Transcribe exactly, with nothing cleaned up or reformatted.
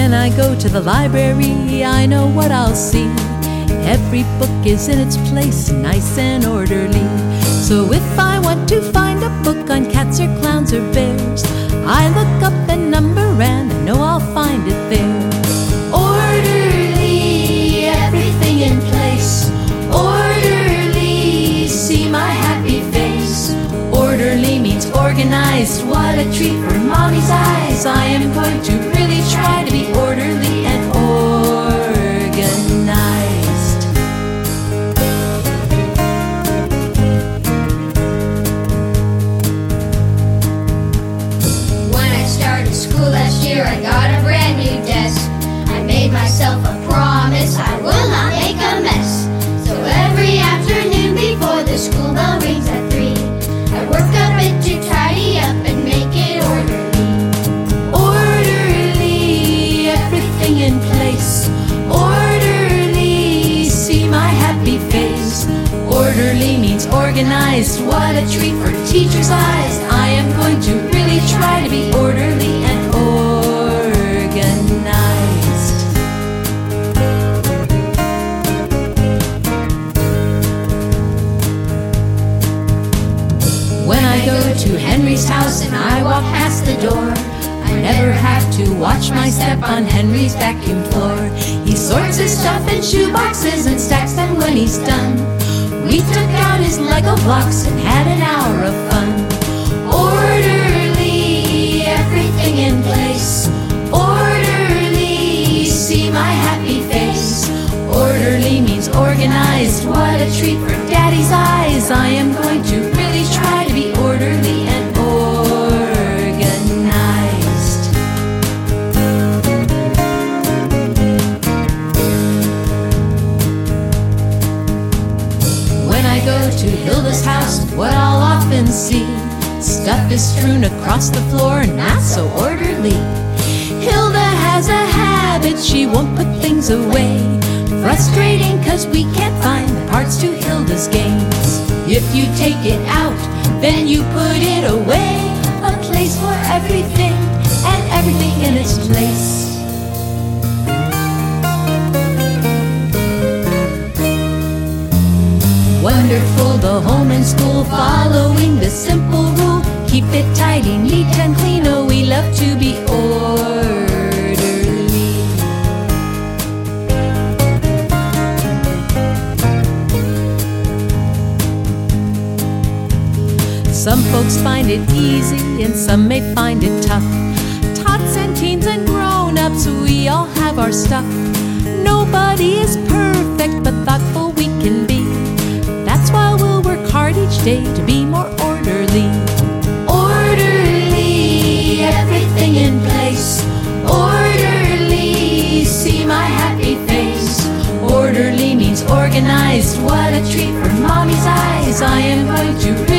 When I go to the library, I know what I'll see. Every book is in its place, nice and orderly. So if I want to find a book on cats or clowns or bears, I look up the number and I know I'll find it there. Orderly, everything in place. Orderly, see my happy face. Orderly means organized, what a treat for mommy's eyes. I am going to really try to be orderly and organized. When I started school last year, I got a brand new desk. I made myself a promise I will not make a mess. So every afternoon before the school bell rings at three, I work a bit to tidy up and make it orderly. Orderly, everything in place. Orderly, see my happy face. Orderly means organized, what a treat for teachers' eyes. I am going to really try to be orderly and organized. When I go to Henry's house and I walk past the door, I never have to watch my step on Henry's vacuum floor. He sorts his stuff in shoe boxes and stacks them when he's done. We took out his Lego blocks and had an hour of fun. Orderly, everything in place. Orderly, see my happy face. Orderly means organized, what a treat for Daddy's eyes. I am going to really try to be orderly and organized. When I go to Hilda's house, what I'll often see, stuff is strewn across the floor, not so orderly. Hilda has a habit, she won't put things away. Frustrating cause we can't find the parts to Hilda's games. If you take it out, then you put it away. A place for everything, and everything in its place. Wonderful, the home and school, following the simple rule. Keep it tidy, neat and clean, oh we love to be orderly. Some folks find it easy and some may find it tough. Tots and teens and grown-ups, we all have our stuff. Nobody is perfect, but thoughtful we can be. That's why we'll work hard each day to be more orderly. Orderly, everything in place. Orderly, see my happy face. Orderly means organized, what a treat for mommy's eyes. I am going to